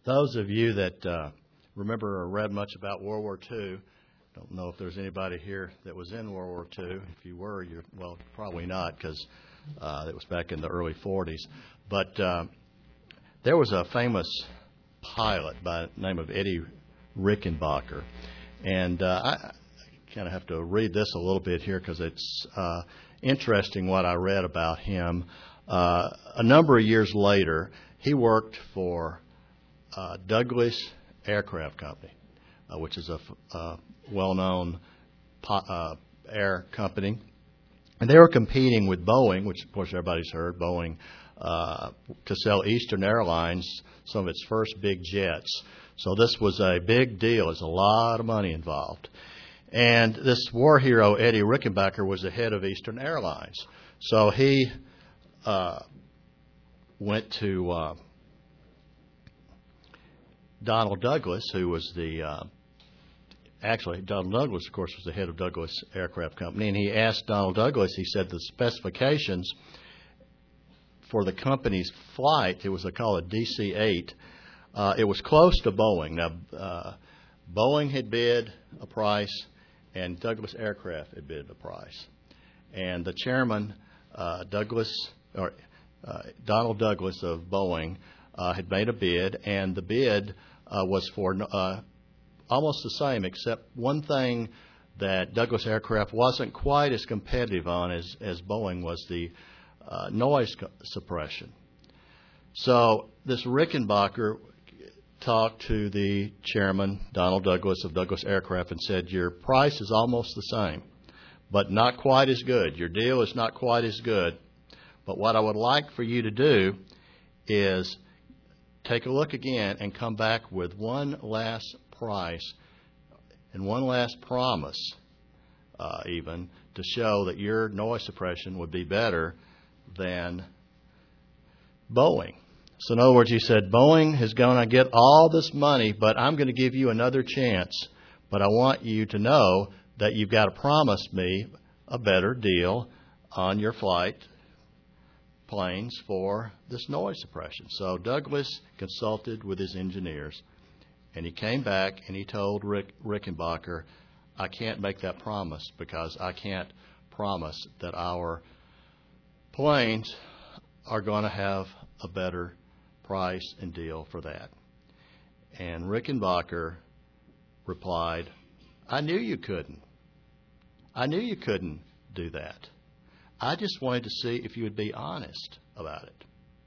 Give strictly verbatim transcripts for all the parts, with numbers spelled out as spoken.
those of you that uh, remember or read much about World War Two, don't know if there's anybody here that was in World War Two. If you were, you're, well, probably not, because uh, it was back in the early forties. But uh, there was a famous pilot by the name of Eddie Rickenbacker. And uh, I kind of have to read this a little bit here because it's uh, interesting what I read about him. Uh, a number of years later, he worked for uh, Douglas Aircraft Company, uh, which is a f- uh, well-known po- uh, air company. And they were competing with Boeing, which, of course, everybody's heard, Boeing, uh, to sell Eastern Airlines some of its first big jets. So this was a big deal. There's a lot of money involved. And this war hero, Eddie Rickenbacker, was the head of Eastern Airlines. So he uh, went to uh, Donald Douglas, who was the, uh, actually, Donald Douglas, of course, was the head of Douglas Aircraft Company. And he asked Donald Douglas, he said the specifications for the company's flight, it was a, called a D C eight, Uh, it was close to Boeing. Now, uh, Boeing had bid a price, and Douglas Aircraft had bid a price. And the chairman, uh, Douglas, or uh, Donald Douglas of Boeing, uh, had made a bid, and the bid uh, was for uh, almost the same, except one thing that Douglas Aircraft wasn't quite as competitive on as, as Boeing was the uh, noise suppression. So this Rickenbacker talked to the chairman, Donald Douglas of Douglas Aircraft, and said, your price is almost the same, but not quite as good. Your deal is not quite as good. But what I would like for you to do is take a look again and come back with one last price and one last promise, uh, even, to show that your noise suppression would be better than Boeing. So in other words, he said, Boeing is going to get all this money, but I'm going to give you another chance. But I want you to know that you've got to promise me a better deal on your flight planes for this noise suppression. So Douglas consulted with his engineers, and he came back and he told Rick, Rickenbacker, I can't make that promise because I can't promise that our planes are going to have a better price and deal for that. And Rickenbacker replied, I knew you couldn't. I knew you couldn't do that. I just wanted to see if you would be honest about it.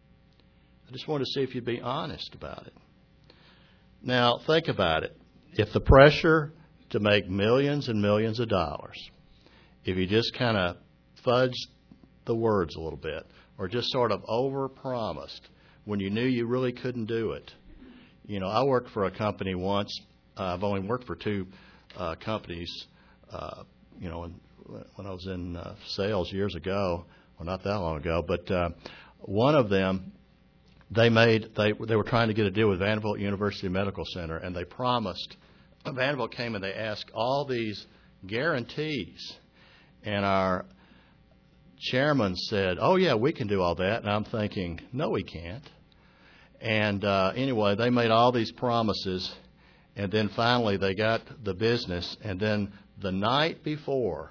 I just wanted to see if you'd be honest about it. Now, think about it. If the pressure to make millions and millions of dollars, if you just kind of fudged the words a little bit, or just sort of over-promised when you knew you really couldn't do it. You know, I worked for a company once. Uh, I've only worked for two uh, companies, uh, you know, when, when I was in uh, sales years ago, well, not that long ago, but uh, one of them, they made, they, they were trying to get a deal with Vanderbilt University Medical Center, and they promised, Vanderbilt came and they asked all these guarantees, and our chairman said, oh, yeah, we can do all that. And I'm thinking, no, we can't. And uh, anyway, they made all these promises, and then finally they got the business. And then the night before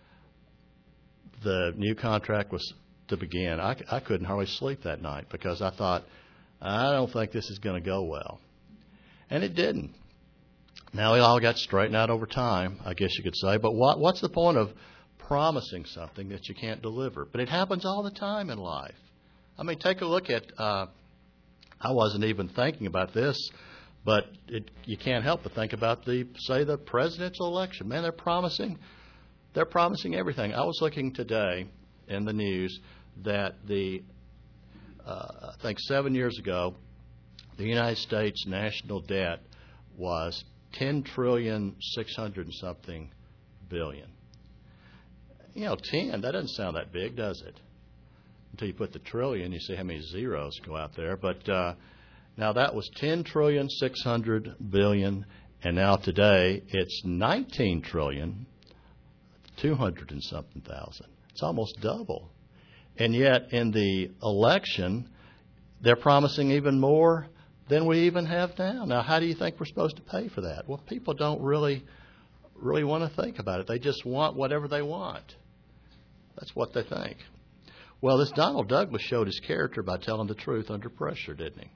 the new contract was to begin, I, I couldn't hardly sleep that night because I thought, I don't think this is going to go well. And it didn't. Now, it all got straightened out over time, I guess you could say. But what, what's the point of promising something that you can't deliver? But it happens all the time in life. I mean, take a look at, uh, I wasn't even thinking about this, but it, you can't help but think about the, say, the presidential election. Man, they're promising, they're promising everything. I was looking today in the news that the, uh, I think seven years ago, the United States national debt was ten trillion six hundred and something billion. You know, ten, that doesn't sound that big, does it? Until you put the trillion, you see how many zeros go out there. But uh, now that was ten trillion six hundred billion, and now today it's nineteen trillion two hundred and something thousand. It's almost double. And yet in the election, they're promising even more than we even have now. Now, how do you think we're supposed to pay for that? Well, people don't really, really want to think about it. They just want whatever they want. That's what they think. Well, this Donald Douglas showed his character by telling the truth under pressure, didn't he?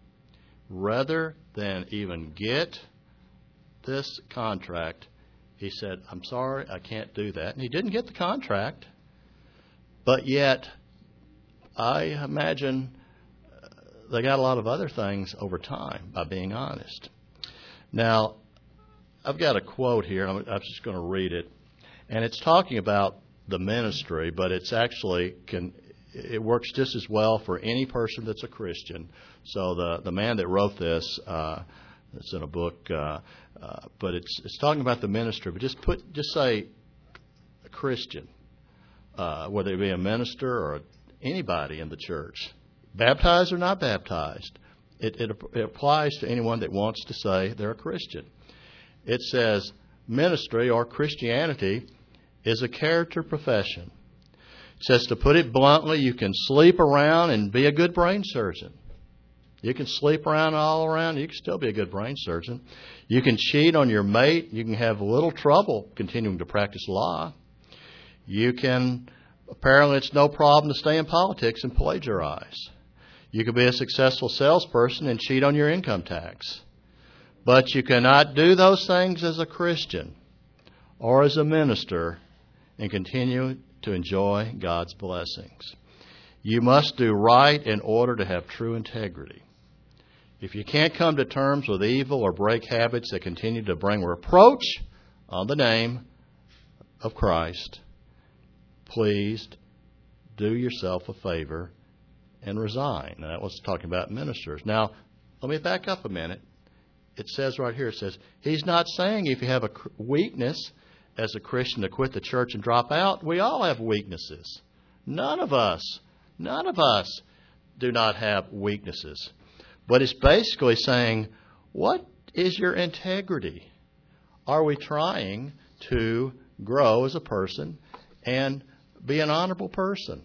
Rather than even get this contract, he said, I'm sorry, I can't do that. And he didn't get the contract, but yet I imagine they got a lot of other things over time by being honest. Now, I've got a quote here. I'm, I'm just going to read it. And it's talking about the ministry, but it's actually can it works just as well for any person that's a Christian. So the the man that wrote this, uh, it's in a book, uh, uh, but it's it's talking about the ministry. But just put just say a Christian, uh, whether it be a minister or anybody in the church, baptized or not baptized. It, it, it applies to anyone that wants to say they're a Christian. It says ministry or Christianity is a character profession. It says, to put it bluntly, you can sleep around and be a good brain surgeon. You can sleep around all around. You can still be a good brain surgeon. You can cheat on your mate. You can have little trouble continuing to practice law. You can, apparently it's no problem to stay in politics and plagiarize. You can be a successful salesperson and cheat on your income tax. But you cannot do those things as a Christian or as a minister and continue to enjoy God's blessings. You must do right in order to have true integrity. If you can't come to terms with evil or break habits that continue to bring reproach on the name of Christ, please do yourself a favor and resign. Now, that was talking about ministers. Now, let me back up a minute. It says right here, it says, he's not saying if you have a weakness as a Christian to quit the church and drop out. We all have weaknesses. None of us, none of us do not have weaknesses. But it's basically saying, what is your integrity? Are we trying to grow as a person and be an honorable person?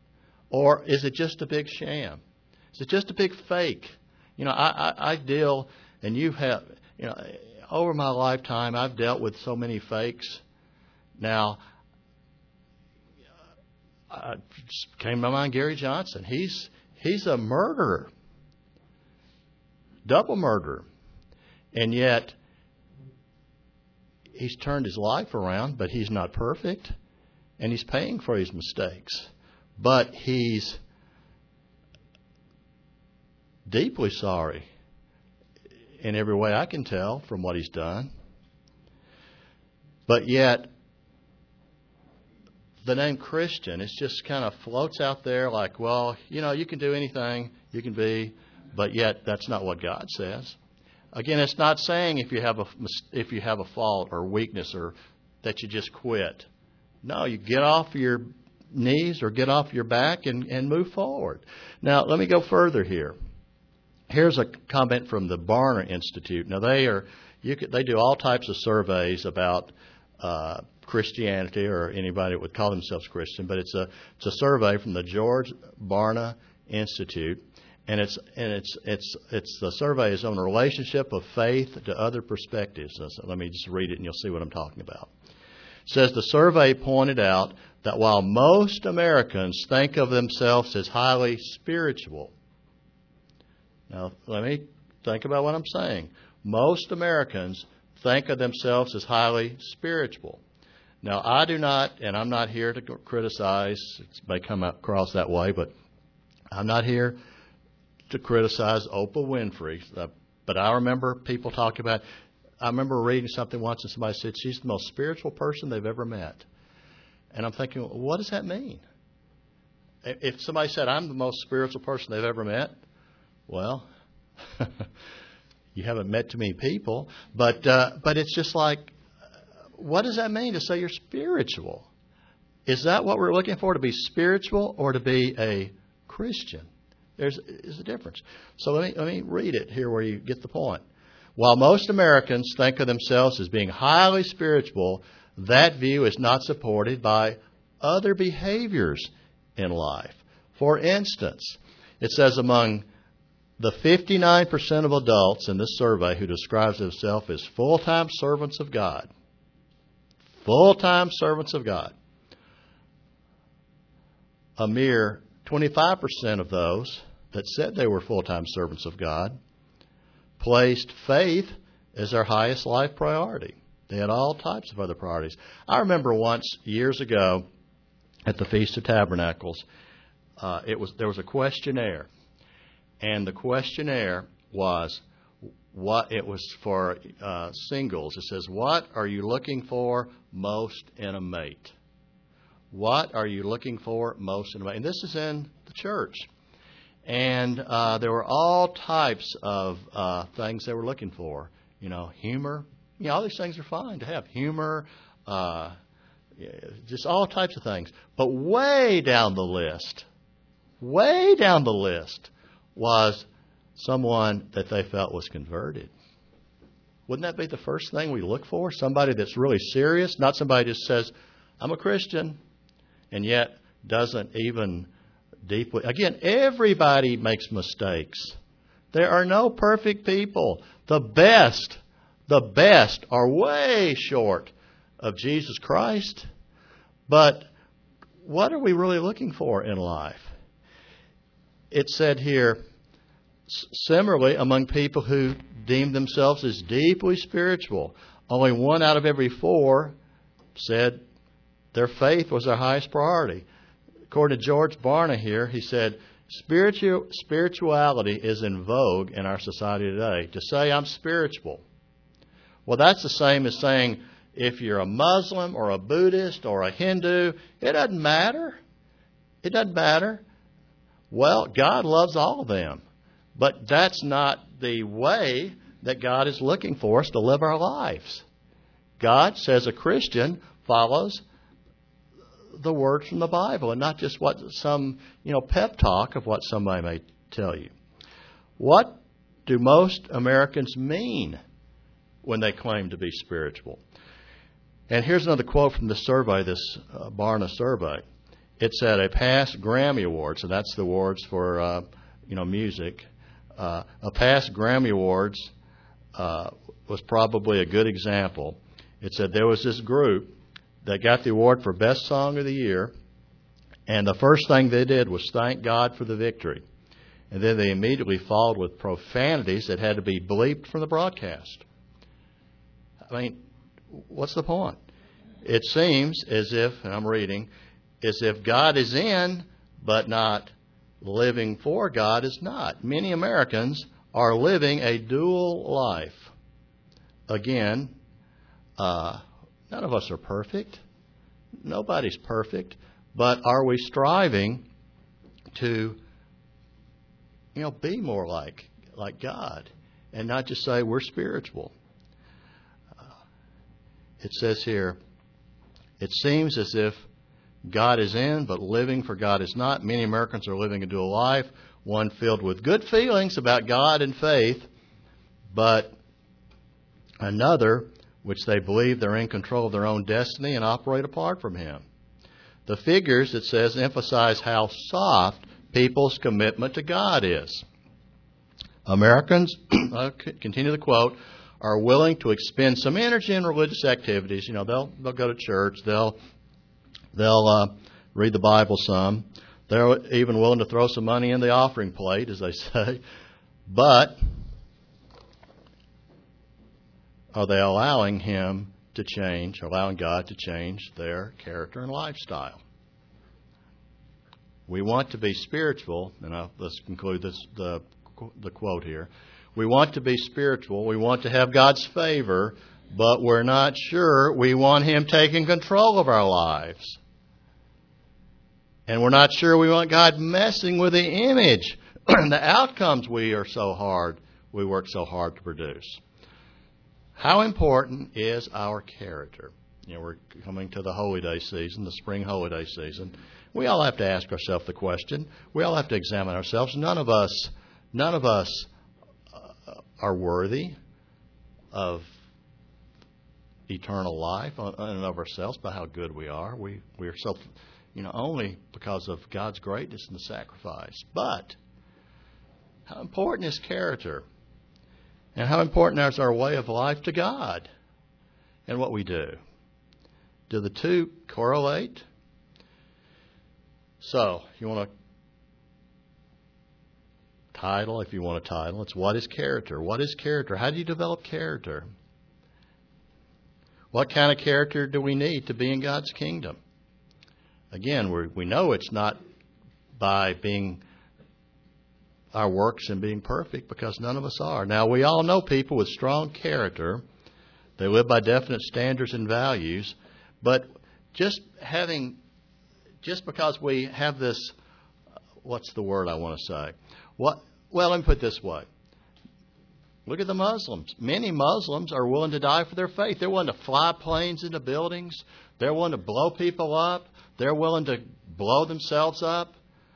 Or is it just a big sham? Is it just a big fake? You know, I, I, I deal, and you have, you know, over my lifetime, I've dealt with so many fakes. Now, I just came to my mind Gary Johnson. He's he's a murderer, double murderer, and yet he's turned his life around. But he's not perfect, and he's paying for his mistakes. But he's deeply sorry in every way I can tell from what he's done. But yet, the name Christian, it just kind of floats out there like, well, you know, you can do anything, you can be, but yet that's not what God says. Again, it's not saying if you have a if you have a fault or weakness or that you just quit. No, you get off your knees or get off your back and, and move forward. Now, let me go further here. Here's a comment from the Barna Institute. Now, they are you could, they do all types of surveys about uh, Christianity or anybody that would call themselves Christian, but it's a it's a survey from the George Barna Institute, and it's and it's it's it's the survey is on the relationship of faith to other perspectives. So let me just read it, and you'll see what I'm talking about. It says the survey pointed out that while most Americans think of themselves as highly spiritual. Now, let me think about what I'm saying. Most Americans think of themselves as highly spiritual. Now, I do not, and I'm not here to criticize, it may come across that way, but I'm not here to criticize Oprah Winfrey. But I remember people talking about, I remember reading something once and somebody said she's the most spiritual person they've ever met. And I'm thinking, what does that mean? If somebody said, I'm the most spiritual person they've ever met, well, you haven't met too many people, but uh, but it's just like, what does that mean to say you're spiritual? Is that what we're looking for, to be spiritual or to be a Christian? There's, there's a difference. So let me let me read it here where you get the point. While most Americans think of themselves as being highly spiritual, that view is not supported by other behaviors in life. For instance, it says among the fifty-nine percent of adults in this survey who describes themselves as full-time servants of God, full-time servants of God, a mere twenty-five percent of those that said they were full-time servants of God placed faith as their highest life priority. They had all types of other priorities. I remember once, years ago, at the Feast of Tabernacles, uh, it was there was a questionnaire, and the questionnaire was what it was for uh, singles. It says, "What are you looking for most in a mate? What are you looking for most in a mate?" And this is in the church, and uh, there were all types of uh, things they were looking for. You know, humor. You know, all these things are fine to have. Humor, uh, just all types of things. But way down the list, way down the list was someone that they felt was converted. Wouldn't that be the first thing we look for? Somebody that's really serious, not somebody who just says, "I'm a Christian," and yet doesn't even deeply. Again, everybody makes mistakes. There are no perfect people. The best The best are way short of Jesus Christ. But what are we really looking for in life? It said here, similarly, among people who deemed themselves as deeply spiritual, only one out of every four said their faith was their highest priority. According to George Barna here, he said, Spiritual, spirituality is in vogue in our society today. To say I'm spiritual, well, that's the same as saying if you're a Muslim or a Buddhist or a Hindu, it doesn't matter. It doesn't matter. Well, God loves all of them. But that's not the way that God is looking for us to live our lives. God says a Christian follows the words from the Bible and not just what some, you know, pep talk of what somebody may tell you. What do most Americans mean when they claim to be spiritual? And here's another quote from the survey, this uh, Barna survey. It said a past Grammy Awards, and that's the awards for uh, you know music. Uh, a past Grammy Awards uh, was probably a good example. It said there was this group that got the award for Best Song of the Year, and the first thing they did was thank God for the victory. And then they immediately followed with profanities that had to be bleeped from the broadcast. I mean, what's the point? It seems as if, and I'm reading, as if God is in, but not living for God is not. Many Americans are living a dual life. Again, uh, none of us are perfect. Nobody's perfect. But are we striving to, you know, be more like like God and not just say we're spiritual? Uh, it says here, it seems as if God is in, but living for God is not. Many Americans are living a dual life, one filled with good feelings about God and faith, but another which they believe they're in control of their own destiny and operate apart from Him. The figures, it says, emphasize how soft people's commitment to God is. Americans, I'll continue the quote, are willing to expend some energy in religious activities. You know, they'll they'll go to church, they'll they'll uh, read the Bible some. They're even willing to throw some money in the offering plate, as they say. But are they allowing Him to change, allowing God to change their character and lifestyle? We want to be spiritual, and I'll, let's conclude this, the, the quote here. We want to be spiritual. We want to have God's favor, but we're not sure we want Him taking control of our lives. And we're not sure we want God messing with the image and the outcomes we are so hard, we work so hard to produce. How important is our character? You know, we're coming to the holiday season, the spring holiday season. We all have to ask ourselves the question. We all have to examine ourselves. None of us, none of us uh, are worthy of eternal life in and of ourselves by how good we are. We we are so, you know, only because of God's greatness and the sacrifice. But How important is character? And how important is our way of life to God and what we do? Do the two correlate? So, you want a title, if you want a title, it's What is Character? What is character? How do you develop character? What kind of character do we need to be in God's kingdom? Again, we we know it's not by being our works and being perfect, because none of us are. Now, we all know people with strong character. They live by definite standards and values. But just having, just because we have this, what's the word I want to say? What? Well, let me put it this way. Look at the Muslims. Many Muslims are willing to die for their faith. They're willing to fly planes into buildings. They're willing to blow people up. They're willing to blow themselves up.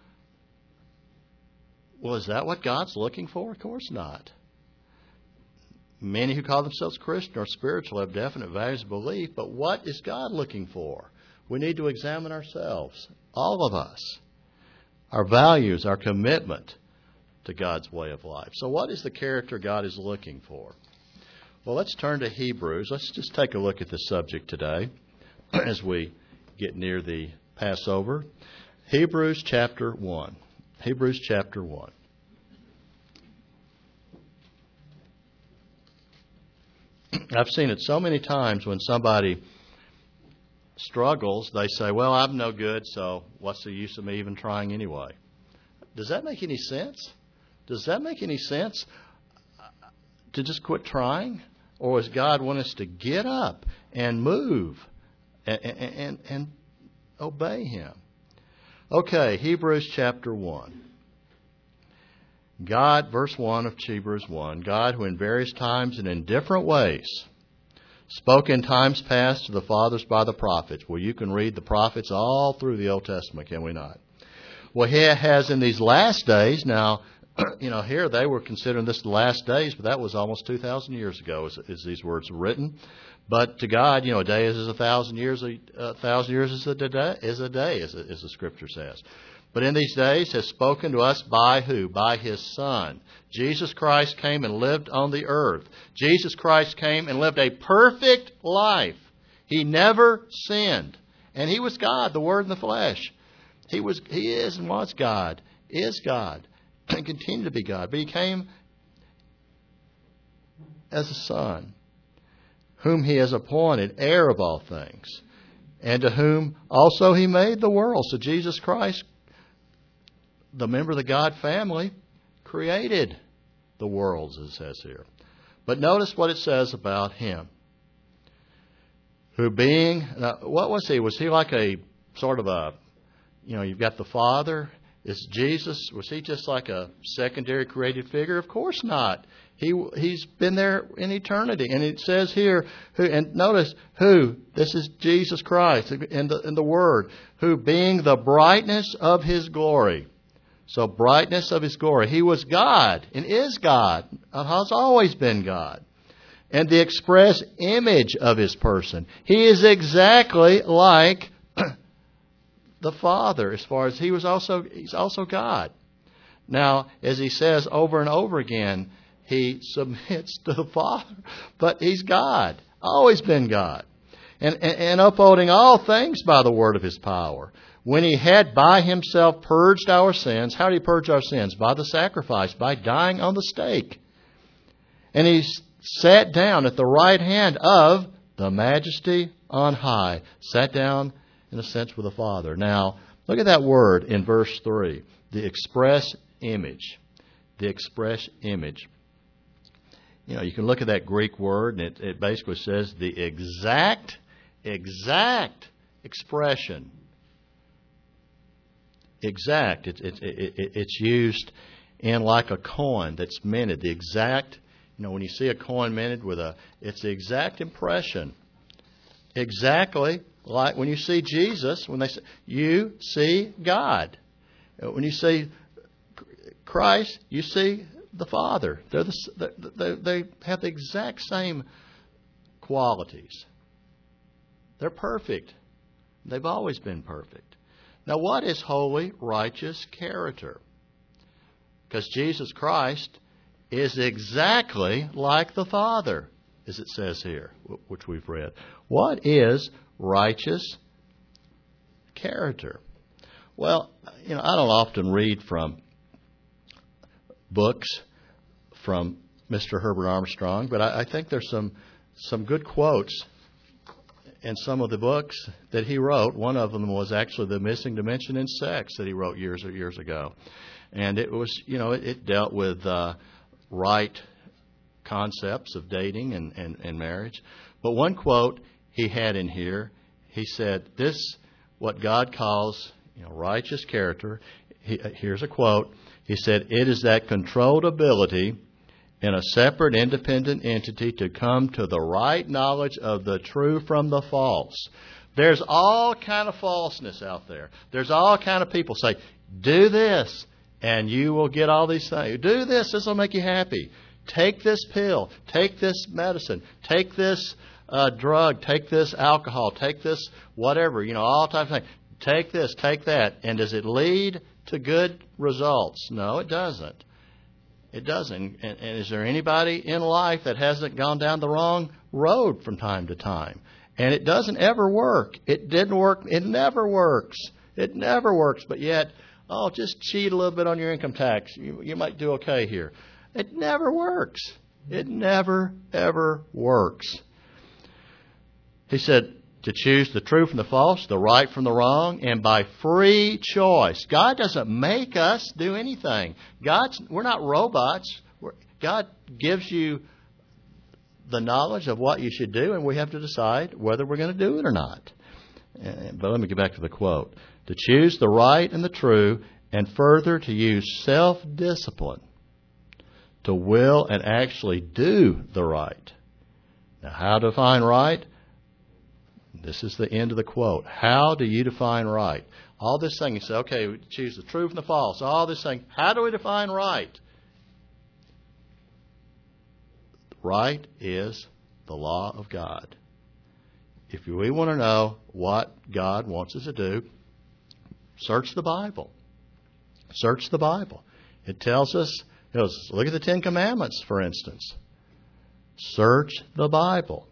Well, is that what God's looking for? Of course not. Many who call themselves Christian or spiritual have definite values of belief, but what is God looking for? We need to examine ourselves, all of us, our values, our commitment to God's way of life. So what is the character God is looking for? Well, let's turn to Hebrews. Let's just take a look at this subject today as we get near the Passover. Hebrews chapter one. Hebrews chapter one. I've seen it so many times when somebody struggles, they say, well, I'm no good, so what's the use of me even trying anyway? Does that make any sense? Does that make any sense to just quit trying? Or does God want us to get up and move and, and, and obey Him? Okay, Hebrews chapter one. God, verse one of Hebrews one, God who in various times and in different ways spoke in times past to the fathers by the prophets. Well, you can read the prophets all through the Old Testament, can we not? Well, He has in these last days, now, you know, here they were considering this the last days, but that was almost two thousand years ago as, as these words were written. But to God, you know, a day is a thousand years, a, a thousand years is a day, is a day as, as the Scripture says. But in these days has spoken to us by who? By His Son. Jesus Christ came and lived on the earth. Jesus Christ came and lived a perfect life. He never sinned. And He was God, the Word in the flesh. He was, He is and was God, is God, and continued to be God. But He came as a Son, whom He has appointed heir of all things, and to whom also He made the world. So Jesus Christ, the member of the God family, created the worlds, as it says here. But notice what it says about Him. Who being, now, what was He? Was He like a sort of a, you know, you've got the Father. Is Jesus, was He just like a secondary created figure? Of course not. He, he's been there in eternity. And it says here, who, and notice who, this is Jesus Christ in the, in the Word, who being the brightness of His glory. So brightness of His glory. He was God and is God, and has always been God. And the express image of His person. He is exactly like the Father, as far as He was also, He's also God. Now, as He says over and over again, He submits to the Father, but He's God, always been God. And, and, and upholding all things by the word of His power. When He had by Himself purged our sins, how did He purge our sins? By the sacrifice, by dying on the stake. And He sat down at the right hand of the Majesty on high. Sat down, in a sense, with the Father. Now, look at that word in verse three. The express image. The express image. You know, you can look at that Greek word, and it, it basically says the exact, exact expression. Exact. It, it, it, it, it's used in like a coin that's minted. The exact, you know, when you see a coin minted with a, it's the exact impression. Exactly like when you see Jesus, when they say, you see God. When you see Christ, you see the Father. They're the, they, they have the exact same qualities. They're perfect. They've always been perfect. Now, what is holy, righteous character? Because Jesus Christ is exactly like the Father, as it says here, which we've read. What is righteous character? Well, you know, I don't often read from books from Mister Herbert Armstrong, but I, I think there's some some good quotes in some of the books that he wrote. One of them was actually The Missing Dimension in Sex that he wrote years or years ago. And it was, you know, it, it dealt with uh, right concepts of dating and, and, and marriage. But one quote he had in here, he said, this, what God calls, you know, righteous character, he, here's a quote, he said, it is that controlled ability in a separate, independent entity to come to the right knowledge of the true from the false. There's all kind of falseness out there. There's all kind of people say, do this, and you will get all these things. Do this, this will make you happy. Take this pill. Take this medicine. Take this uh, drug. Take this alcohol. Take this whatever. You know, all types of things. Take this, take that. And does it lead to good results? No, it doesn't. It doesn't. And, and is there anybody in life that hasn't gone down the wrong road from time to time? And it doesn't ever work. It didn't work. It never works. It never works. But yet, oh, just cheat a little bit on your income tax. You, you might do okay here. It never works. It never, ever works. He said to choose the true from the false, the right from the wrong, and by free choice. God doesn't make us do anything. God's, we're not robots. We're, God gives you the knowledge of what you should do, and we have to decide whether we're going to do it or not. But let me get back to the quote. To choose the right and the true, and further to use self-discipline to will and actually do the right. Now, how to define right? This is the end of the quote. How do you define right? All this thing, you say, okay, we choose the true from the false. All this thing, how do we define right? Right is the law of God. If we want to know what God wants us to do, search the Bible. Search the Bible. It tells us, you know, look at the Ten Commandments, for instance. Search the Bible.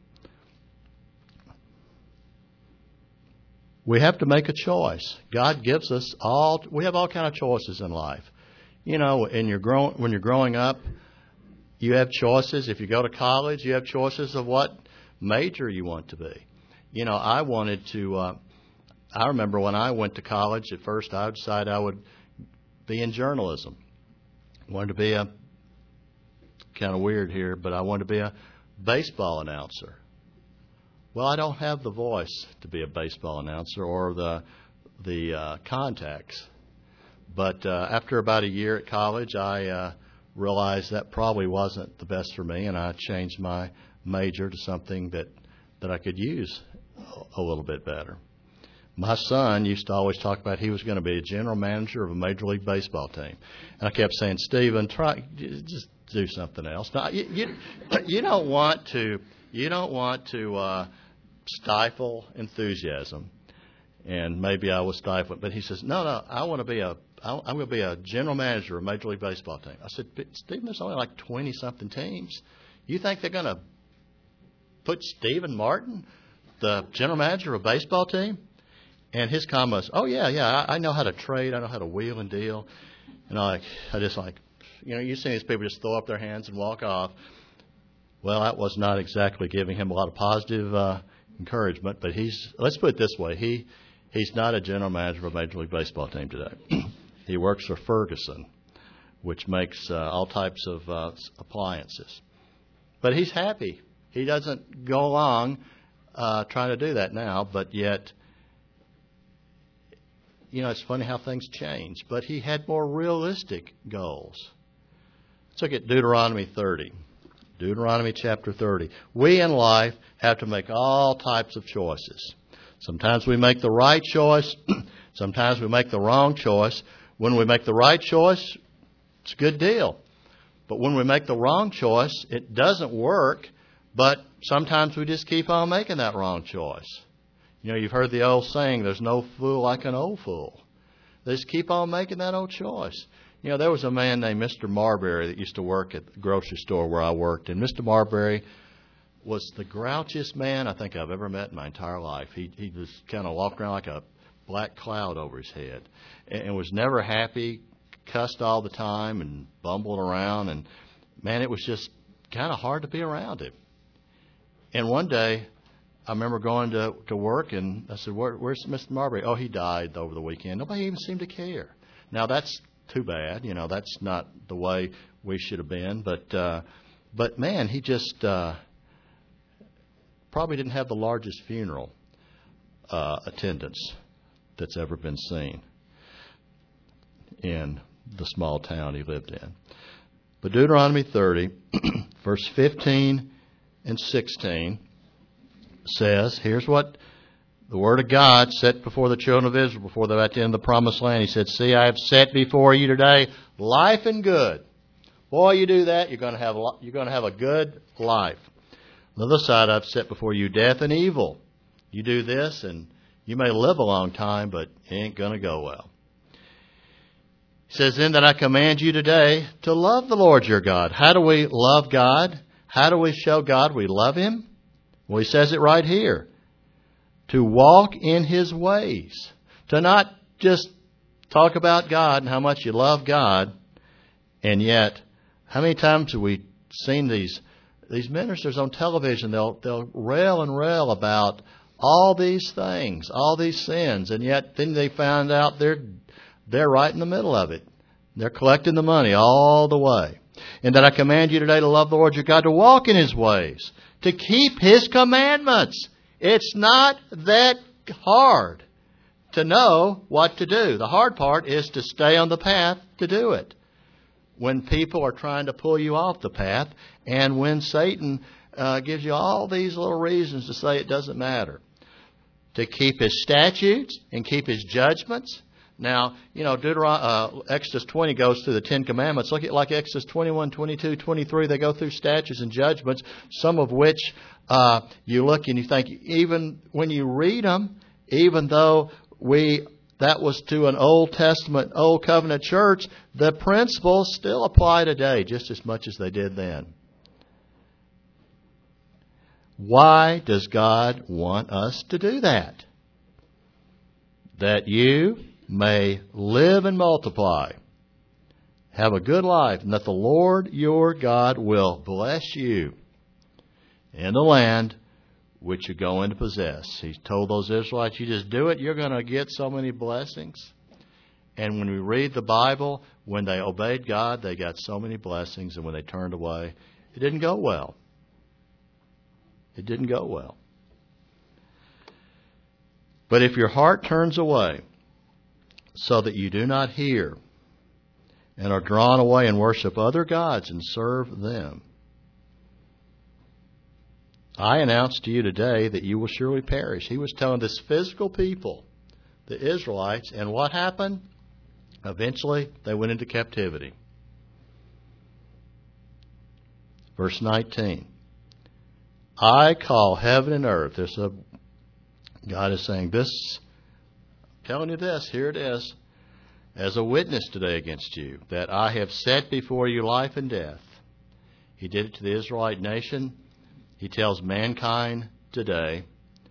We have to make a choice. God gives us all, we have all kind of choices in life. You know, in your grow, when you're growing up, you have choices. If you go to college, you have choices of what major you want to be. You know, I wanted to, uh, I remember when I went to college, at first I decided I would be in journalism. I wanted to be a, kind of weird here, but I wanted to be a baseball announcer. Well, I don't have the voice to be a baseball announcer or the the uh, contacts. But uh, after about a year at college, I uh, realized that probably wasn't the best for me, and I changed my major to something that, that I could use a little bit better. My son used to always talk about he was going to be a general manager of a Major League Baseball team. And I kept saying, Stephen, try just do something else. Now, you, you, you don't want to... You don't want to uh, stifle enthusiasm, and maybe I was stifling. But he says, "No, no, I want to be a. I'm going to be a general manager of a Major League Baseball team." I said, "Stephen, there's only like twenty something teams. You think they're going to put Stephen Martin, the general manager of a baseball team?" And his comment was, "Oh yeah, yeah, I, I know how to trade. I know how to wheel and deal." And I, I just like, you know, you see these people just throw up their hands and walk off. Well, that was not exactly giving him a lot of positive uh, encouragement, but he's, let's put it this way, he he's not a general manager of a Major League Baseball team today. He works for Ferguson, which makes uh, all types of uh, appliances. But he's happy. He doesn't go along uh, trying to do that now, but yet, you know, it's funny how things change. But he had more realistic goals. Let's look at Deuteronomy thirty. Deuteronomy chapter thirty. We in life have to make all types of choices. Sometimes we make the right choice. Sometimes we make the wrong choice. When we make the right choice, it's a good deal. But when we make the wrong choice, it doesn't work. But sometimes we just keep on making that wrong choice. You know, you've heard the old saying, there's no fool like an old fool. They just keep on making that old choice. You know, there was a man named Mister Marbury that used to work at the grocery store where I worked, and Mister Marbury was the grouchiest man I think I've ever met in my entire life. He he was kind of walking around like a black cloud over his head, and, and was never happy, cussed all the time, and bumbled around, and man, it was just kind of hard to be around him. And one day, I remember going to to work, and I said, Where, "Where's Mister Marbury?" "Oh, he died over the weekend." Nobody even seemed to care. Now that's too bad. You know, that's not the way we should have been. But uh, but man, he just. Uh, Probably didn't have the largest funeral uh, attendance that's ever been seen in the small town he lived in. But Deuteronomy thirty, verse fifteen and sixteen says, here's what the Word of God set before the children of Israel before they got into the promised land. He said, "See, I have set before you today life and good." Boy, you do that, you're going to have you're going to have a good life. On the other side, I've set before you death and evil. You do this, and you may live a long time, but it ain't going to go well. He says, "Then that I command you today to love the Lord your God." How do we love God? How do we show God we love Him? Well, He says it right here. To walk in His ways. To not just talk about God and how much you love God, and yet, how many times have we seen these These ministers on television? They'll they'll rail and rail about all these things, all these sins, and yet then they find out they're they're right in the middle of it. They're collecting the money all the way. "And that I command you today to love the Lord your God, to walk in His ways, to keep His commandments." It's not that hard to know what to do. The hard part is to stay on the path to do it. When people are trying to pull you off the path, and when Satan uh, gives you all these little reasons to say it doesn't matter. To keep His statutes and keep His judgments. Now, you know, Deuteron- uh, Exodus twenty goes through the Ten Commandments. Look at like Exodus twenty-one, twenty-two, twenty-three. They go through statutes and judgments, some of which uh, you look and you think, even when you read them, even though we... that was to an Old Testament, Old Covenant church, the principles still apply today just as much as they did then. Why does God want us to do that? That you may live and multiply, have a good life, and that the Lord your God will bless you in the land which you go in to possess. He told those Israelites, you just do it, you're going to get so many blessings. And when we read the Bible, when they obeyed God, they got so many blessings, and when they turned away, it didn't go well. It didn't go well. But if your heart turns away so that you do not hear and are drawn away and worship other gods and serve them, I announce to you today that you will surely perish. He was telling this physical people, the Israelites, and what happened? Eventually, they went into captivity. Verse nineteen. I call heaven and earth. There's a, God is saying this, I'm telling you this, here it is, as a witness today against you, that I have set before you life and death. He did it to the Israelite nation. He tells mankind today,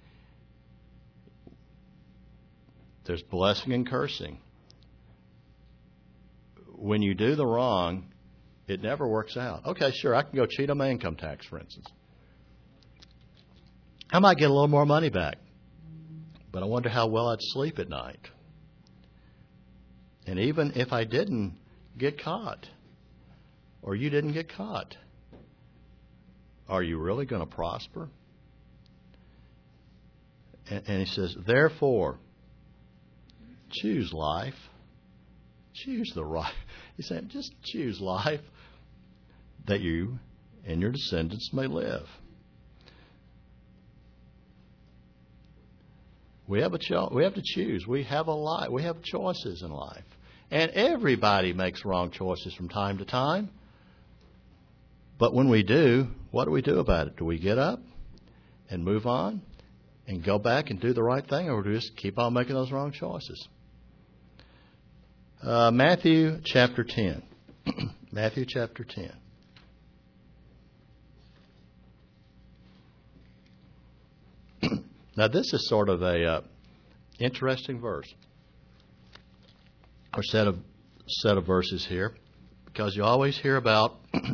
there's blessing and cursing. When you do the wrong, it never works out. Okay, sure, I can go cheat on my income tax, for instance. I might get a little more money back, but I wonder how well I'd sleep at night. And even if I didn't get caught, or you didn't get caught, are you really going to prosper? And, and he says, therefore, choose life. Choose the right. He's saying, just choose life that you and your descendants may live. We have a cho- we have to choose. We have a life. We have choices in life. And everybody makes wrong choices from time to time. But when we do, what do we do about it? Do we get up and move on and go back and do the right thing, or do we just keep on making those wrong choices? Uh, Matthew chapter ten. Matthew chapter ten. Now this is sort of a uh, interesting verse, or set of set of verses here, because you always hear about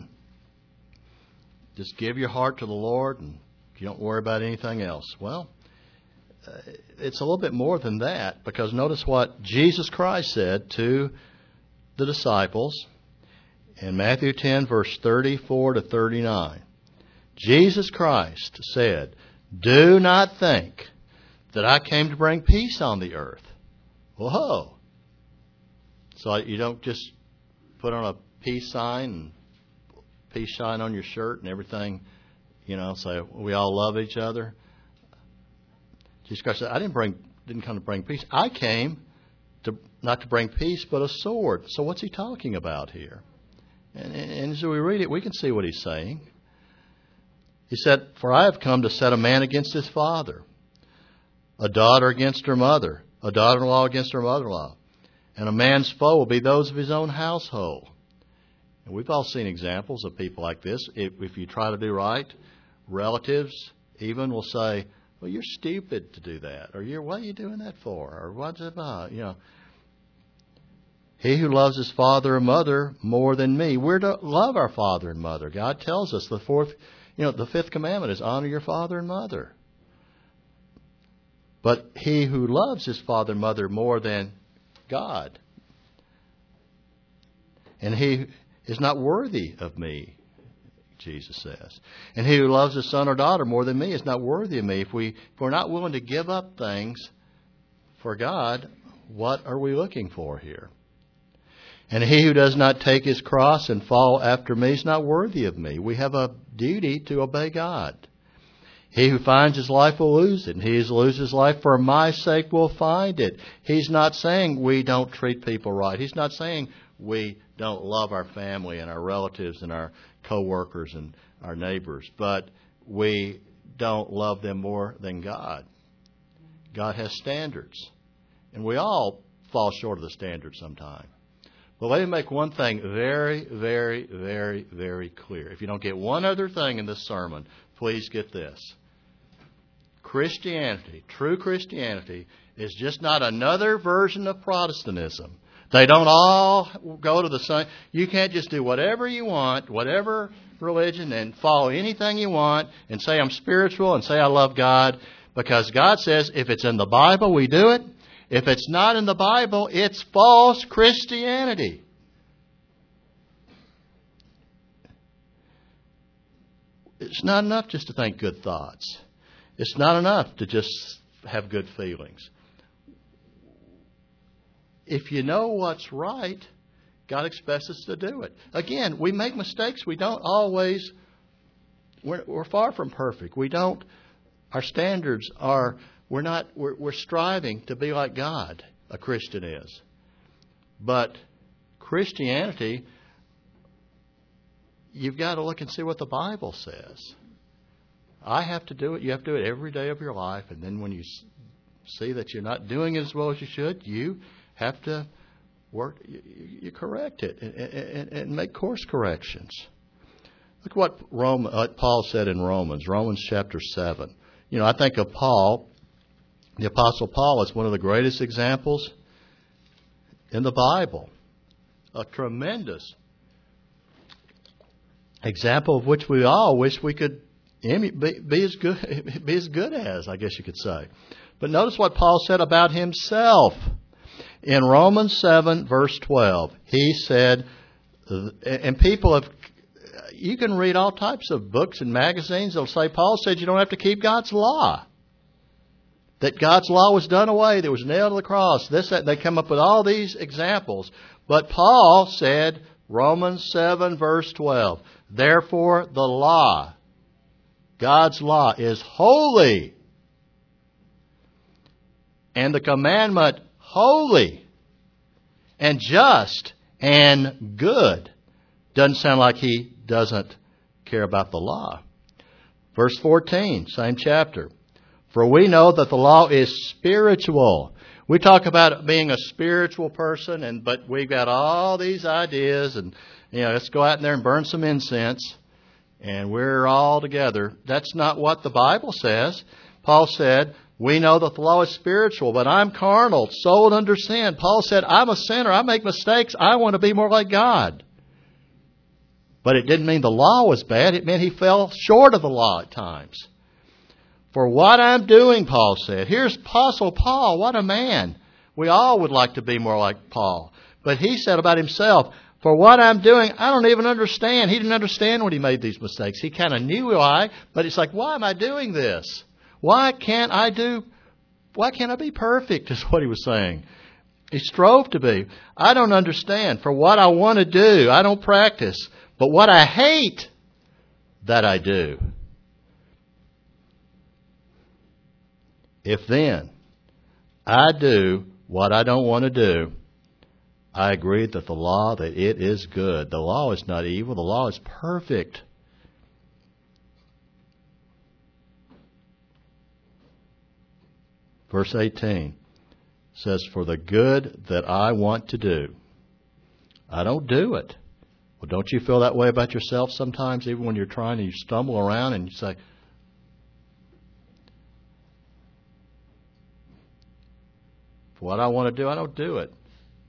just give your heart to the Lord and you don't worry about anything else. Well, uh, it's a little bit more than that, because notice what Jesus Christ said to the disciples in Matthew ten, verse thirty-four to thirty-nine. Jesus Christ said, "Do not think that I came to bring peace on the earth." Whoa. So you don't just put on a peace sign and peace sign on your shirt and everything, you know, say we all love each other. Jesus Christ said, I didn't bring, didn't come to bring peace. I came to not to bring peace, but a sword. So what's he talking about here? And, and, and as we read it, we can see what he's saying. He said, "For I have come to set a man against his father, a daughter against her mother, a daughter-in-law against her mother-in-law, and a man's foe will be those of his own household." And we've all seen examples of people like this. If, if you try to do right, relatives even will say, "Well, you're stupid to do that," or "You're what are you doing that for?" or "What's it about?" You know, he who loves his father or mother more than me. We're to love our father and mother. God tells us the fourth, you know, the fifth commandment is honor your father and mother. But he who loves his father and mother more than God, and he is not worthy of me, Jesus says. And he who loves his son or daughter more than me is not worthy of me. If, we, if we're not willing to give up things for God, what are we looking for here? And he who does not take his cross and follow after me is not worthy of me. We have a duty to obey God. He who finds his life will lose it, and he who loses his life for my sake will find it. He's not saying we don't treat people right. He's not saying we don't love our family and our relatives and our co-workers and our neighbors, but we don't love them more than God. God has standards, and we all fall short of the standard sometime. But let me make one thing very, very, very, very clear. If you don't get one other thing in this sermon, please get this. Christianity, true Christianity, is just not another version of Protestantism. They don't all go to the same. You can't just do whatever you want, whatever religion, and follow anything you want and say I'm spiritual and say I love God, because God says if it's in the Bible, we do it. If it's not in the Bible, it's false Christianity. It's not enough just to think good thoughts. It's not enough to just have good feelings. If you know what's right, God expects us to do it. Again, we make mistakes. We don't always, we're, we're far from perfect. We don't, our standards are, we're not, we're, we're striving to be like God, a Christian is. But Christianity, you've got to look and see what the Bible says. I have to do it. You have to do it every day of your life. And then when you see that you're not doing it as well as you should, you have to work, you, you correct it and, and, and make course corrections. Look what Rome, what Paul said in Romans, Romans chapter seven. You know, I think of Paul, the Apostle Paul, as one of the greatest examples in the Bible. A tremendous example of which we all wish we could be, be as good, be as good as, I guess you could say. But notice what Paul said about himself. In Romans seven, verse twelve, he said, and people have, you can read all types of books and magazines that'll say, Paul said you don't have to keep God's law. That God's law was done away, that was nailed to the cross. This, that, they come up with all these examples. But Paul said, Romans seven, verse twelve, therefore the law, God's law, is holy, and the commandment holy and just and good. Doesn't sound like he doesn't care about the law. Verse fourteen, same chapter. For we know that the law is spiritual, We talk about being a spiritual person, and but we've got all these ideas, and you know, let's go out there and burn some incense, and we're all together. That's not what the Bible says. Paul said, we know that the law is spiritual, but I'm carnal, sold under sin. Paul said, I'm a sinner. I make mistakes. I want to be more like God. But it didn't mean the law was bad. It meant he fell short of the law at times. For what I'm doing, Paul said. Here's Apostle Paul. What a man. We all would like to be more like Paul. But he said about himself, for what I'm doing, I don't even understand. He didn't understand when he made these mistakes. He kind of knew why, but it's like, why am I doing this? Why can't I do, why can't I be perfect, is what he was saying. He strove to be. I don't understand. For what I want to do, I don't practice. But what I hate, that I do. If then I do what I don't want to do, I agree that the law, that it is good. The law is not evil. The law is perfect. Verse eighteen says, for the good that I want to do, I don't do it. Well, don't you feel that way about yourself sometimes, even when you're trying and you stumble around and you say, for what I want to do, I don't do it.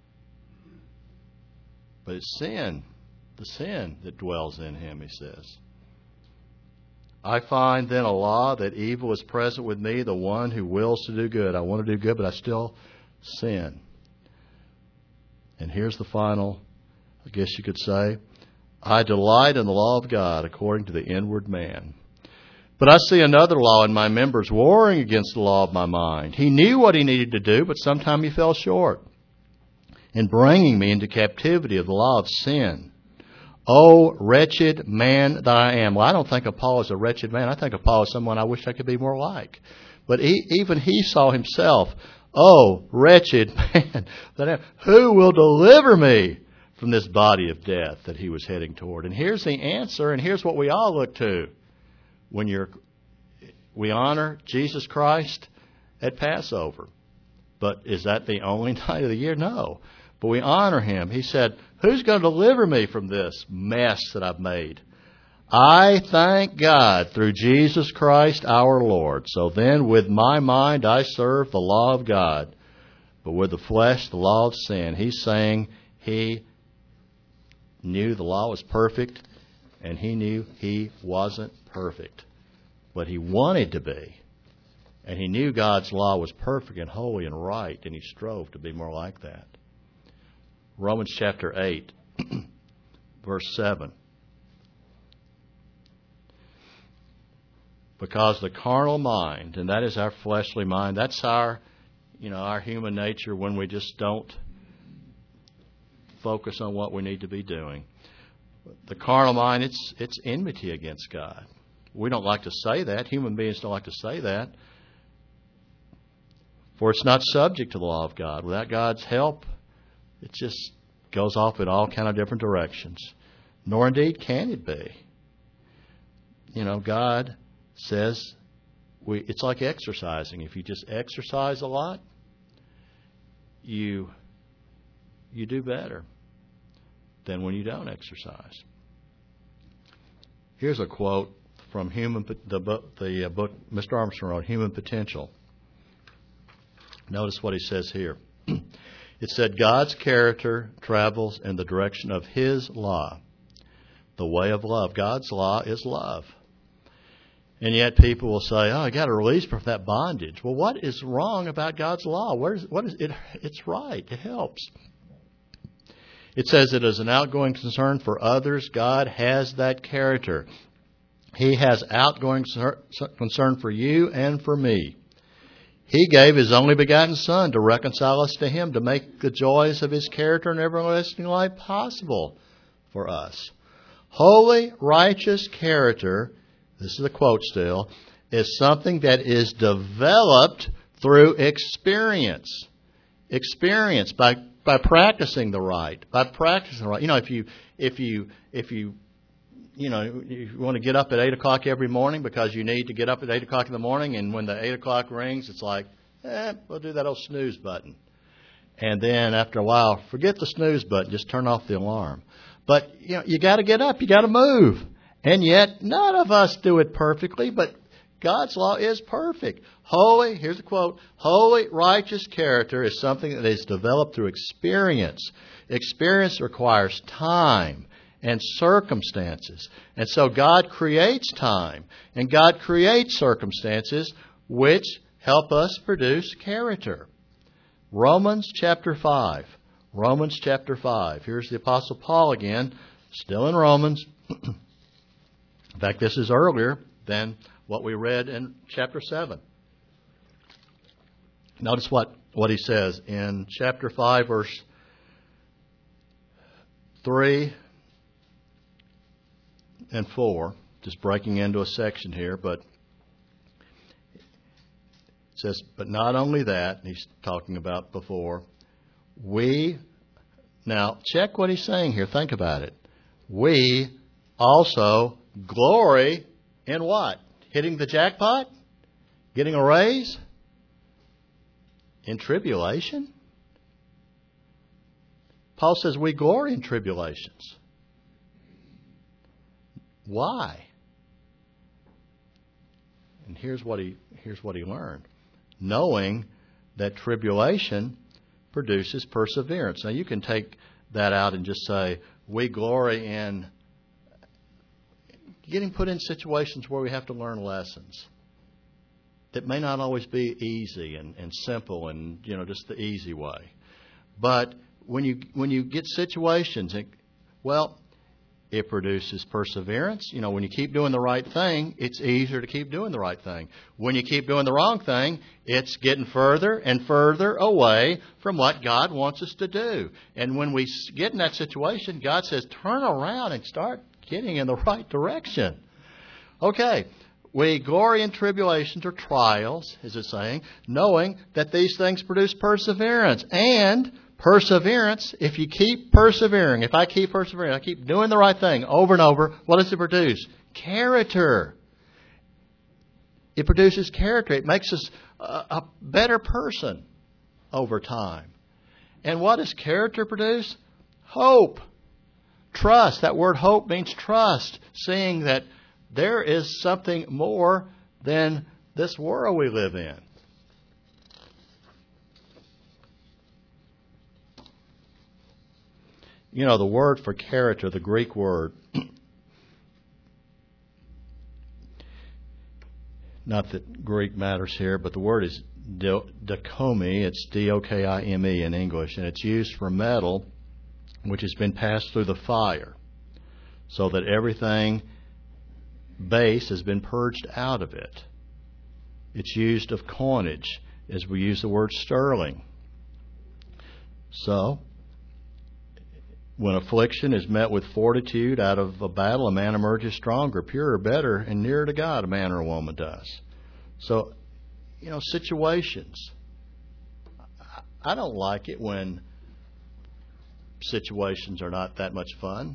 But it's sin, the sin that dwells in him, he says. I find then a law that evil is present with me, the one who wills to do good. I want to do good, but I still sin. And here's the final, I guess you could say, I delight in the law of God according to the inward man. But I see another law in my members warring against the law of my mind. He knew what he needed to do, but sometime he fell short in bringing me into captivity of the law of sin. Oh, wretched man that I am. Well, I don't think of Paul as a wretched man. I think of Paul as someone I wish I could be more like. But he, even he saw himself, oh, wretched man that I am. Who will deliver me from this body of death that he was heading toward? And here's the answer, and here's what we all look to. When you're, we honor Jesus Christ at Passover. But is that the only night of the year? No. But we honor him. He said, who's going to deliver me from this mess that I've made? I thank God through Jesus Christ our Lord. So then with my mind I serve the law of God, but with the flesh the law of sin. He's saying he knew the law was perfect, and he knew he wasn't perfect. But he wanted to be. And he knew God's law was perfect and holy and right, and he strove to be more like that. Romans chapter eight, verse seven. Because the carnal mind, and that is our fleshly mind, that's our, you know, our human nature when we just don't focus on what we need to be doing. The carnal mind, it's it's enmity against God. We don't like to say that. Human beings don't like to say that. For it's not subject to the law of God. Without God's help, it just goes off in all kind of different directions. Nor indeed can it be. You know, God says we it's like exercising. If you just exercise a lot, you you do better than when you don't exercise. Here's a quote from Human the book, the book Mister Armstrong wrote, Human Potential. Notice what he says here. It said, God's character travels in the direction of His law, the way of love. God's law is love. And yet people will say, oh, I got to release from that bondage. Well, what is wrong about God's law? Where is, what is it? It's right. It helps. It says it is an outgoing concern for others. God has that character. He has outgoing concern for you and for me. He gave His only begotten Son to reconcile us to Him, to make the joys of His character and everlasting life possible for us. Holy, righteous character, this is a quote still, is something that is developed through experience. Experience by by practicing the right, by practicing the right. You know, if you if you if you you know if you want to get up at eight o'clock every morning because you need to get up at eight o'clock in the morning, and when the eight o'clock rings, it's like, eh, we'll do that old snooze button. And then after a while, forget the snooze button, just turn off the alarm. But, you know, you got to get up, you got to move. And yet, none of us do it perfectly, but God's law is perfect. Holy, here's a quote, holy, righteous character is something that is developed through experience. Experience requires time and circumstances. And so God creates time and God creates circumstances which help us produce character. Romans chapter five. Romans chapter five. Here's the Apostle Paul again, still in Romans. In fact, this is earlier than what we read in chapter seven. Notice what, what he says in chapter five, verse three and four. Just breaking into a section here, but it says, but not only that, he's talking about before, we, now check what he's saying here, think about it. We also glory in what? Hitting the jackpot? Getting a raise? In tribulation? Paul says we glory in tribulations. Why? And here's what he here's what he learned. Knowing that tribulation produces perseverance. Now you can take that out and just say, we glory in getting put in situations where we have to learn lessons that may not always be easy and, and simple and, you know, just the easy way. But when you when you get situations, it, well, it produces perseverance. You know, when you keep doing the right thing, it's easier to keep doing the right thing. When you keep doing the wrong thing, it's getting further and further away from what God wants us to do. And when we get in that situation, God says, turn around and start getting in the right direction. Okay, we glory in tribulations or trials, is it saying, knowing that these things produce perseverance. And perseverance, if you keep persevering, if I keep persevering, I keep doing the right thing over and over, what does it produce? Character. It produces character. It makes us a, a better person over time. And what does character produce? Hope. Trust. That word hope means trust, seeing that there is something more than this world we live in. You know, the word for character, the Greek word, not that Greek matters here, but the word is dokimi. It's D O K I M E in English, and it's used for metal which has been passed through the fire so that everything base has been purged out of it. It's used of coinage as we use the word sterling. So, when affliction is met with fortitude out of a battle, a man emerges stronger, purer, better, and nearer to God a man or a woman does. So, you know, situations. I don't like it when situations are not that much fun.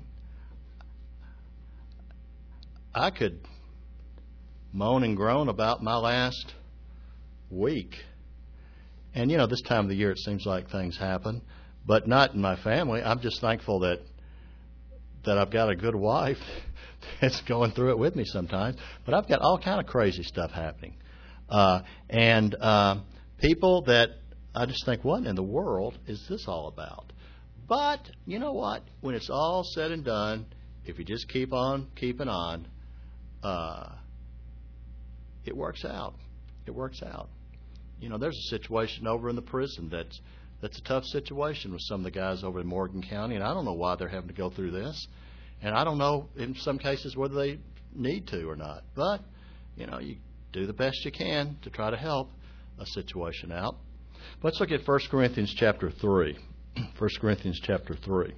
I could moan and groan about my last week. And, you know, this time of the year it seems like things happen. But not in my family. I'm just thankful that that I've got a good wife that's going through it with me sometimes. But I've got all kind of crazy stuff happening. Uh, and uh, people that I just think, what in the world is this all about? But you know what? When it's all said and done, if you just keep on keeping on, uh, it works out. It works out. You know, there's a situation over in the prison that's That's a tough situation with some of the guys over in Morgan County, and I don't know why they're having to go through this. And I don't know, in some cases, whether they need to or not. But, you know, you do the best you can to try to help a situation out. Let's look at First Corinthians chapter three. First Corinthians chapter three.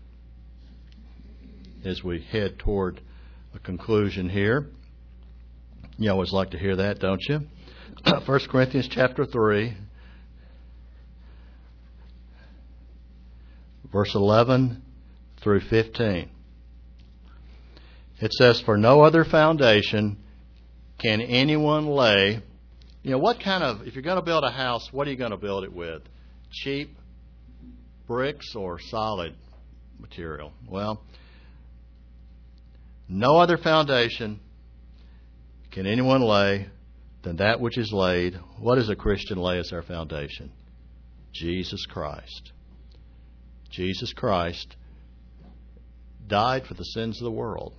As we head toward a conclusion here. You always like to hear that, don't you? First Corinthians chapter three. Verse eleven through fifteen. It says, for no other foundation can anyone lay You know, what kind of, if you're going to build a house, what are you going to build it with? Cheap bricks or solid material? Well, no other foundation can anyone lay than that which is laid. What does a Christian lay as our foundation? Jesus Christ. Jesus Christ died for the sins of the world.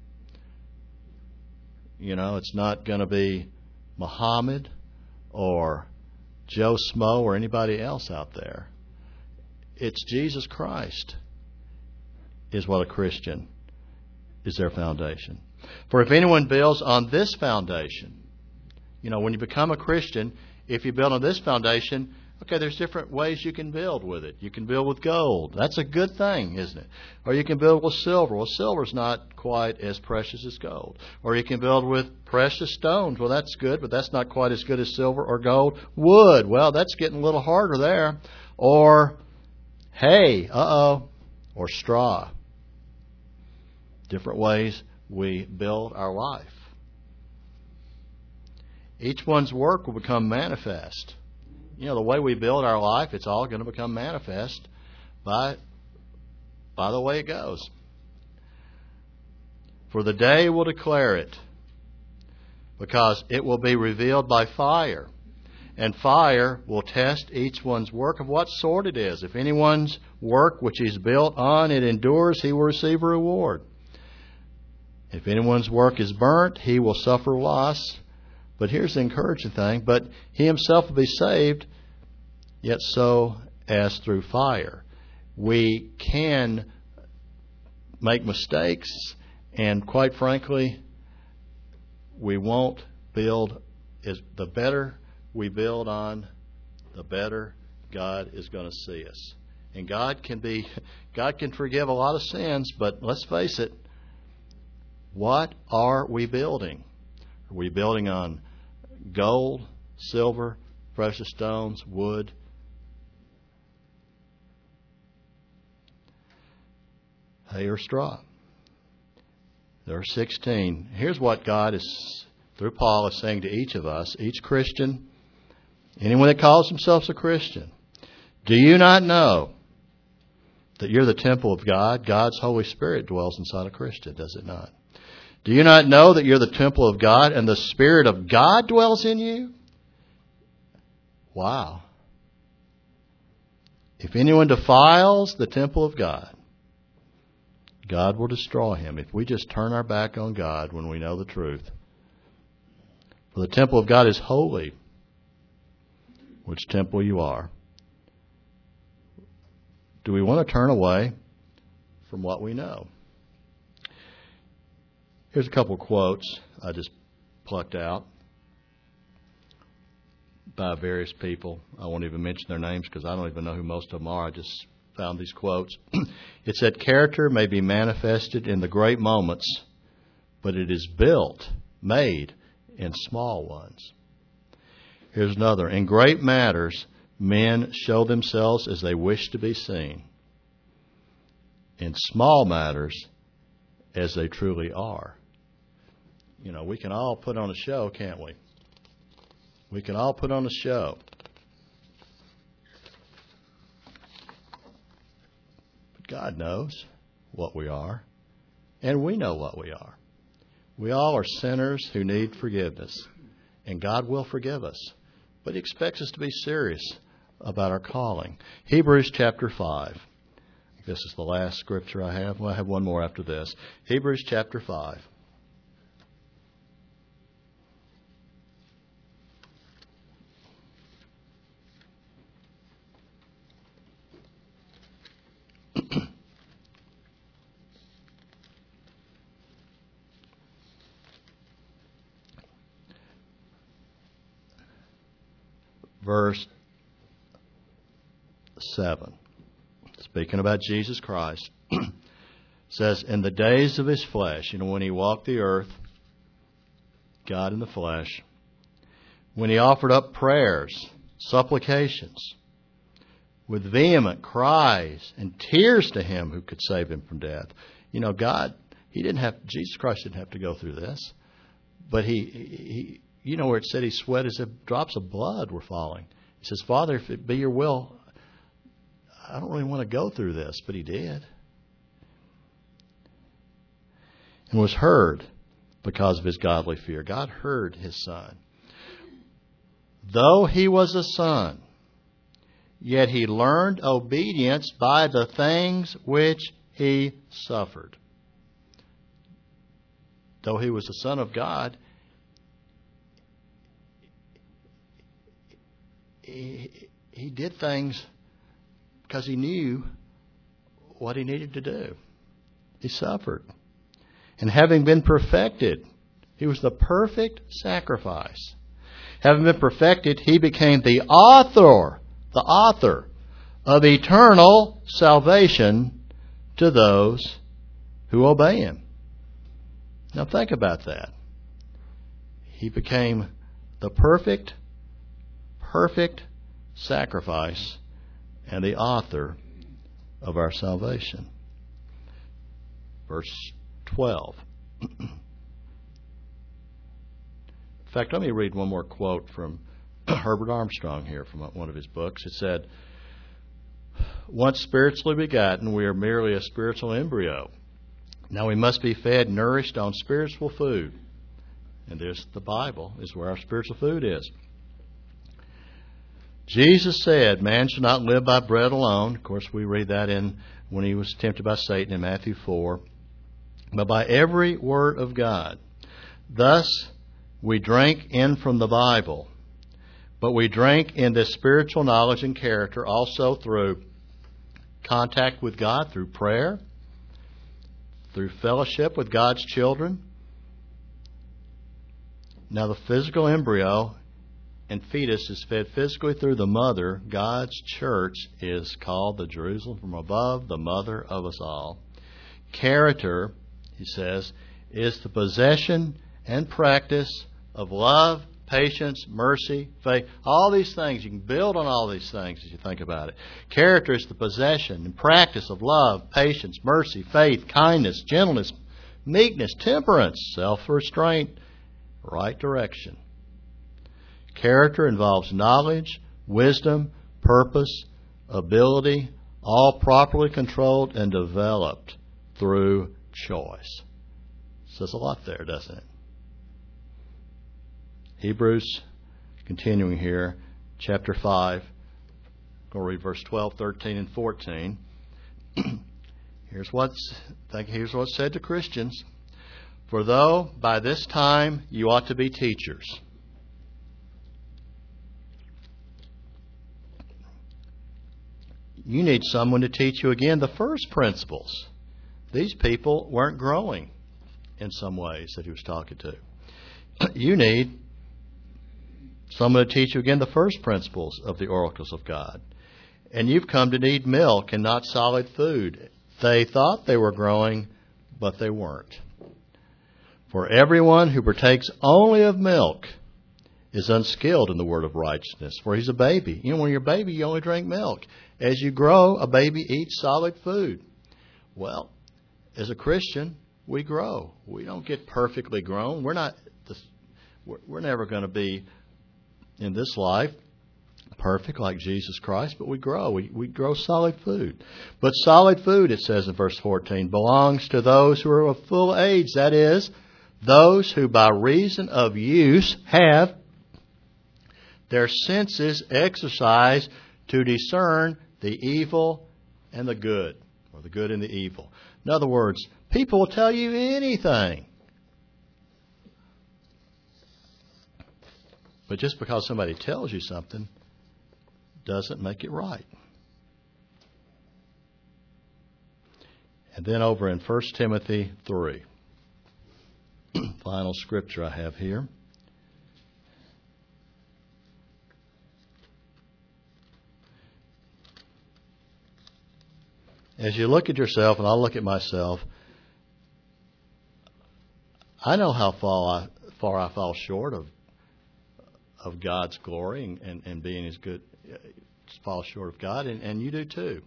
You know, it's not going to be Muhammad or Joe Smo or anybody else out there. It's Jesus Christ is what a Christian is their foundation. For if anyone builds on this foundation, you know, when you become a Christian, if you build on this foundation, okay, there's different ways you can build with it. You can build with gold. That's a good thing, isn't it? Or you can build with silver. Well, silver's not quite as precious as gold. Or you can build with precious stones. Well, that's good, but that's not quite as good as silver or gold. Wood. Well, that's getting a little harder there. Or hay. Uh-oh. Or straw. Different ways we build our life. Each one's work will become manifest. You know, the way we build our life, it's all going to become manifest by, by the way it goes. For the day will declare it, because it will be revealed by fire. And fire will test each one's work of what sort it is. If anyone's work which he's built on, it endures, he will receive a reward. If anyone's work is burnt, he will suffer loss. But here's the encouraging thing. But he himself will be saved, yet so as through fire. We can make mistakes, and quite frankly, we won't build. Is the better we build on, the better God is going to see us. And God can be, God can forgive a lot of sins, but let's face it, what are we building? Are we building on gold, silver, precious stones, wood? Hay or straw? There are sixteen. Here's what God is, through Paul, is saying to each of us, each Christian, anyone that calls themselves a Christian. Do you not know that you're the temple of God? God's Holy Spirit dwells inside a Christian, does it not? Do you not know that you're the temple of God and the Spirit of God dwells in you? Wow. If anyone defiles the temple of God, God will destroy him. If we just turn our back on God when we know the truth. For the temple of God is holy, which temple you are. Do we want to turn away from what we know? Here's a couple of quotes I just plucked out by various people. I won't even mention their names because I don't even know who most of them are. I just found these quotes. It said, character may be manifested in the great moments, but it is built, made in small ones. Here's another. In great matters, men show themselves as they wish to be seen. In small matters, as they truly are. You know, we can all put on a show, can't we? We can all put on a show. But God knows what we are, and we know what we are. We all are sinners who need forgiveness, and God will forgive us. But He expects us to be serious about our calling. Hebrews chapter five. This is the last scripture I have. Well, I have one more after this. Hebrews chapter five. Verse seven. Speaking about Jesus Christ, says, in the days of His flesh, you know, when He walked the earth, God in the flesh, when He offered up prayers, supplications, with vehement cries and tears to Him who could save Him from death. You know, God, He didn't have, Jesus Christ didn't have to go through this, but He, he you know where it said he sweat as if drops of blood were falling. He says, Father, if it be your will, I don't really want to go through this, but he did. And was heard because of his godly fear. God heard his son. Though he was a son, yet he learned obedience by the things which he suffered. Though he was the Son of God, he, he did things because he knew what he needed to do. He suffered. And having been perfected, he was the perfect sacrifice. Having been perfected, he became the author, the author of eternal salvation to those who obey him. Now think about that. He became the perfect, perfect sacrifice and the author of our salvation. Verse twelve. In fact, let me read one more quote from Herbert Armstrong here from one of his books. It said, once spiritually begotten, we are merely a spiritual embryo. Now we must be fed, nourished on spiritual food. And there's the Bible, is where our spiritual food is. Jesus said, man shall not live by bread alone. Of course, we read that in when he was tempted by Satan in Matthew four. But by every word of God. Thus, we drink in from the Bible. But we drink in this spiritual knowledge and character also through contact with God, through prayer, through fellowship with God's children. Now the physical embryo and fetus is fed physically through the mother. God's church is called the Jerusalem from above, the mother of us all. Character, he says, is the possession and practice of love, patience, mercy, faith. All these things, you can build on all these things as you think about it. Character is the possession and practice of love, patience, mercy, faith, kindness, gentleness, meekness, temperance, self-restraint, right direction. Character involves knowledge, wisdom, purpose, ability, all properly controlled and developed through choice. Says a lot there, doesn't it? Hebrews, continuing here, chapter five. Go read verse twelve, thirteen, and fourteen. Here's what's here's what's said to Christians. For though by this time you ought to be teachers, you need someone to teach you again the first principles. These people weren't growing in some ways that he was talking to. You need someone to teach you again the first principles of the oracles of God. And you've come to need milk and not solid food. They thought they were growing, but they weren't. For everyone who partakes only of milk is unskilled in the word of righteousness, for he's a baby. You know, when you're a baby, you only drink milk. As you grow, a baby eats solid food. Well, as a Christian, we grow. We don't get perfectly grown. We're not. We're never going to be in this life perfect like Jesus Christ, but we grow. We, we grow solid food. But solid food, it says in verse fourteen, belongs to those who are of full age. That is, those who by reason of use have their senses exercised to discern the evil and the good, or the good and the evil. In other words, people will tell you anything. But just because somebody tells you something doesn't make it right. And then over in First Timothy three, final scripture I have here. As you look at yourself, and I look at myself, I know how far I, far I fall short of of God's glory and, and, and being as good, fall short of God, and, and you do too.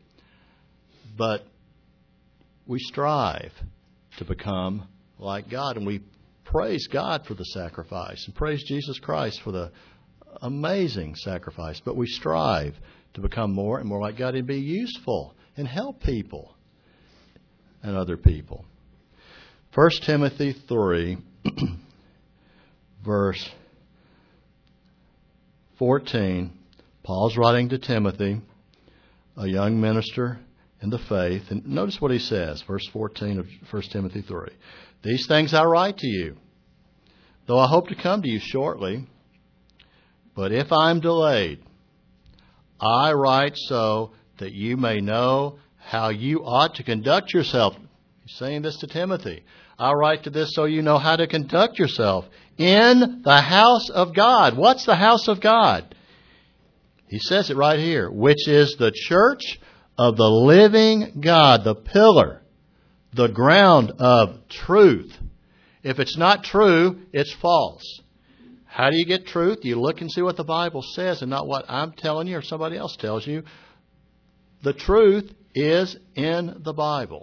But we strive to become like God, and we praise God for the sacrifice and praise Jesus Christ for the amazing sacrifice. But we strive to become more and more like God and be useful and help people and other people. First Timothy three, verse fourteen, Paul's writing to Timothy, a young minister in the faith. And notice what he says, verse fourteen of First Timothy three. These things I write to you, though I hope to come to you shortly. But if I'm delayed, I write so that you may know how you ought to conduct yourself. He's saying this to Timothy. I write to this so you know how to conduct yourself in the house of God. What's the house of God? He says it right here, which is the church of the living God, the pillar, the ground of truth. If it's not true, it's false. How do you get truth? You look and see what the Bible says and not what I'm telling you or somebody else tells you. The truth is in the Bible.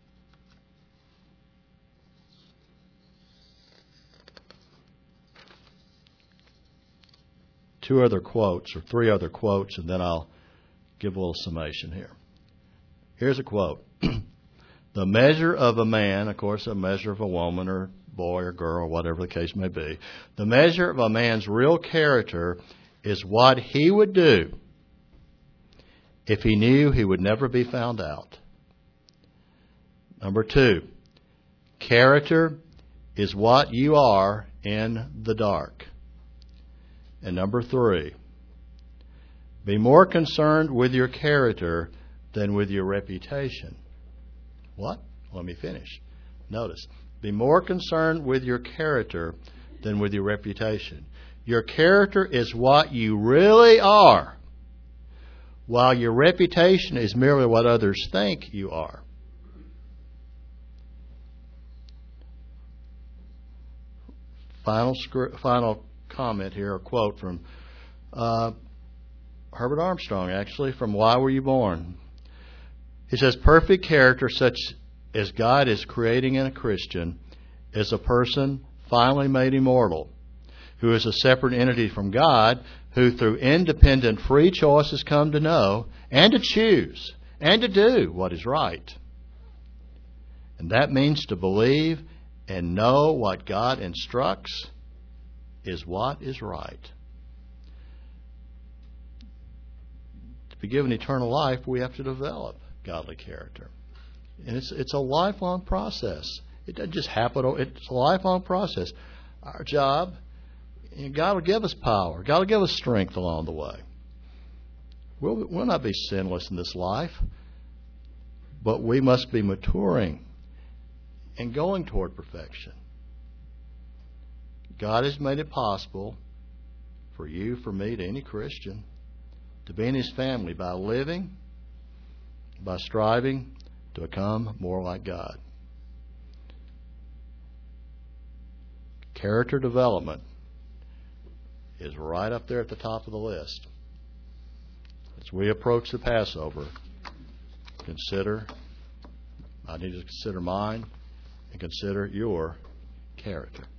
Two other quotes or three other quotes, and then I'll give a little summation here. Here's a quote. The measure of a man, of course, a measure of a woman or boy or girl, whatever the case may be, the measure of a man's real character is what he would do if he knew he would never be found out. Number two, character is what you are in the dark. And number three, be more concerned with your character than with your reputation. What? Let me finish. Notice, be more concerned with your character than with your reputation. Your character is what you really are, while your reputation is merely what others think you are. Final, final comment here, a quote from uh, Herbert Armstrong, actually, from Why Were You Born? He says, perfect character, such as God is creating in a Christian, is a person finally made immortal, who is a separate entity from God, who through independent free choice has come to know and to choose and to do what is right. And that means to believe and know what God instructs is what is right. To be given eternal life, we have to develop godly character. And it's it's a lifelong process. It doesn't just happen. It's a lifelong process. Our job, and God will give us power. God will give us strength along the way. We'll, we'll not be sinless in this life, but we must be maturing and going toward perfection. God has made it possible for you, for me, to any Christian, to be in His family by living, by striving to become more like God. Character development is right up there at the top of the list. As we approach the Passover, consider, I need to consider mine and consider your character.